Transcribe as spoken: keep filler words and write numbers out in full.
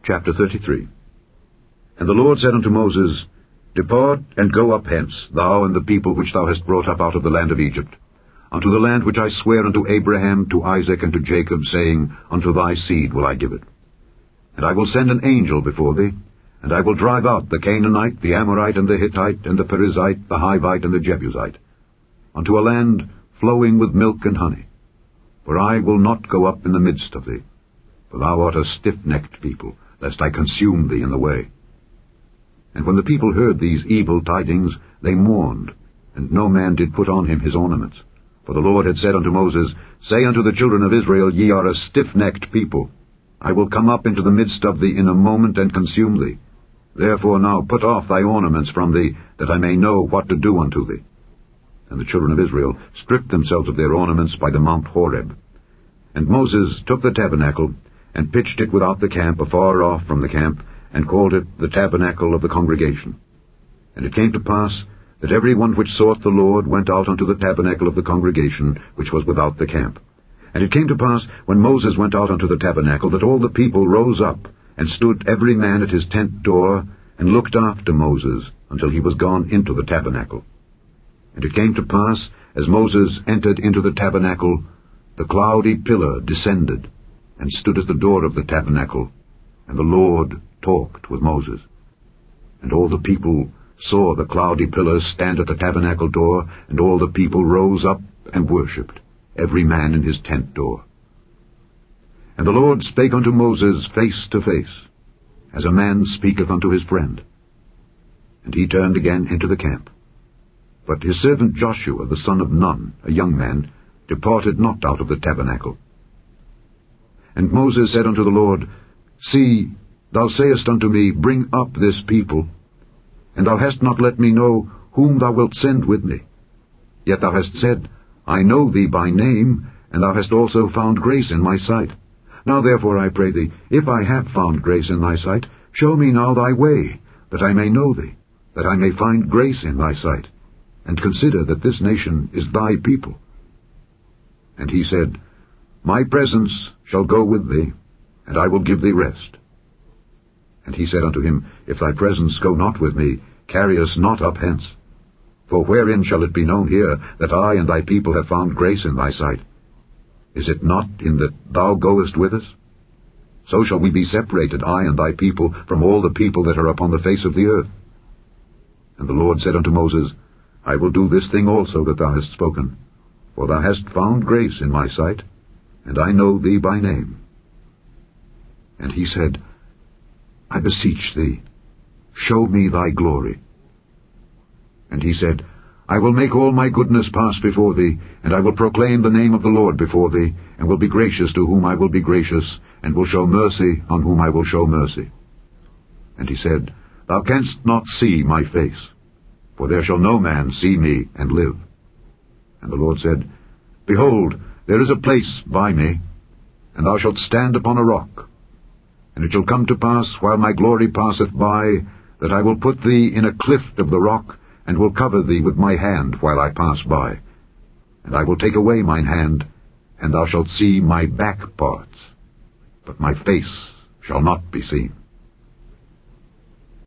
Chapter thirty-three. And the Lord said unto Moses, Depart, and go up hence, thou and the people which thou hast brought up out of the land of Egypt, unto the land which I swear unto Abraham, to Isaac, and to Jacob, saying, Unto thy seed will I give it. And I will send an angel before thee, and I will drive out the Canaanite, the Amorite, and the Hittite, and the Perizzite, the Hivite, and the Jebusite, unto a land flowing with milk and honey. For I will not go up in the midst of thee, for thou art a stiff-necked people, lest I consume thee in the way. And when the people heard these evil tidings, they mourned, and no man did put on him his ornaments. For the Lord had said unto Moses, Say unto the children of Israel, Ye are a stiff-necked people. I will come up into the midst of thee in a moment, and consume thee. Therefore now put off thy ornaments from thee, that I may know what to do unto thee. And the children of Israel stripped themselves of their ornaments by the Mount Horeb. And Moses took the tabernacle, and pitched it without the camp, afar off from the camp, and called it the tabernacle of the congregation. And it came to pass, that every one which sought the Lord went out unto the tabernacle of the congregation, which was without the camp. And it came to pass, when Moses went out unto the tabernacle, that all the people rose up, and stood every man at his tent door, and looked after Moses, until he was gone into the tabernacle. And it came to pass, as Moses entered into the tabernacle, the cloudy pillar descended, and stood at the door of the tabernacle, and the Lord talked with Moses. And all the people saw the cloudy pillar stand at the tabernacle door, and all the people rose up and worshipped, every man in his tent door. And the Lord spake unto Moses face to face, as a man speaketh unto his friend. And he turned again into the camp. But his servant Joshua the son of Nun, a young man, departed not out of the tabernacle. And Moses said unto the Lord, See, thou sayest unto me, Bring up this people, and thou hast not let me know whom thou wilt send with me. Yet thou hast said, I know thee by name, and thou hast also found grace in my sight. Now therefore I pray thee, if I have found grace in thy sight, show me now thy way, that I may know thee, that I may find grace in thy sight, and consider that this nation is thy people. And he said, My presence shall go with thee, and I will give thee rest. And he said unto him, If thy presence go not with me, carry us not up hence. For wherein shall it be known here that I and thy people have found grace in thy sight? Is it not in that thou goest with us? So shall we be separated, I and thy people, from all the people that are upon the face of the earth. And the Lord said unto Moses, I will do this thing also that thou hast spoken, for thou hast found grace in my sight, and I know thee by name. And he said, I beseech thee, show me thy glory. And he said, I will make all my goodness pass before thee, and I will proclaim the name of the Lord before thee, and will be gracious to whom I will be gracious, and will show mercy on whom I will show mercy. And he said, Thou canst not see my face, for there shall no man see me and live. And the Lord said, Behold, there is a place by me, and thou shalt stand upon a rock. And it shall come to pass, while my glory passeth by, that I will put thee in a cleft of the rock, and will cover thee with my hand while I pass by. And I will take away mine hand, and thou shalt see my back parts, but my face shall not be seen.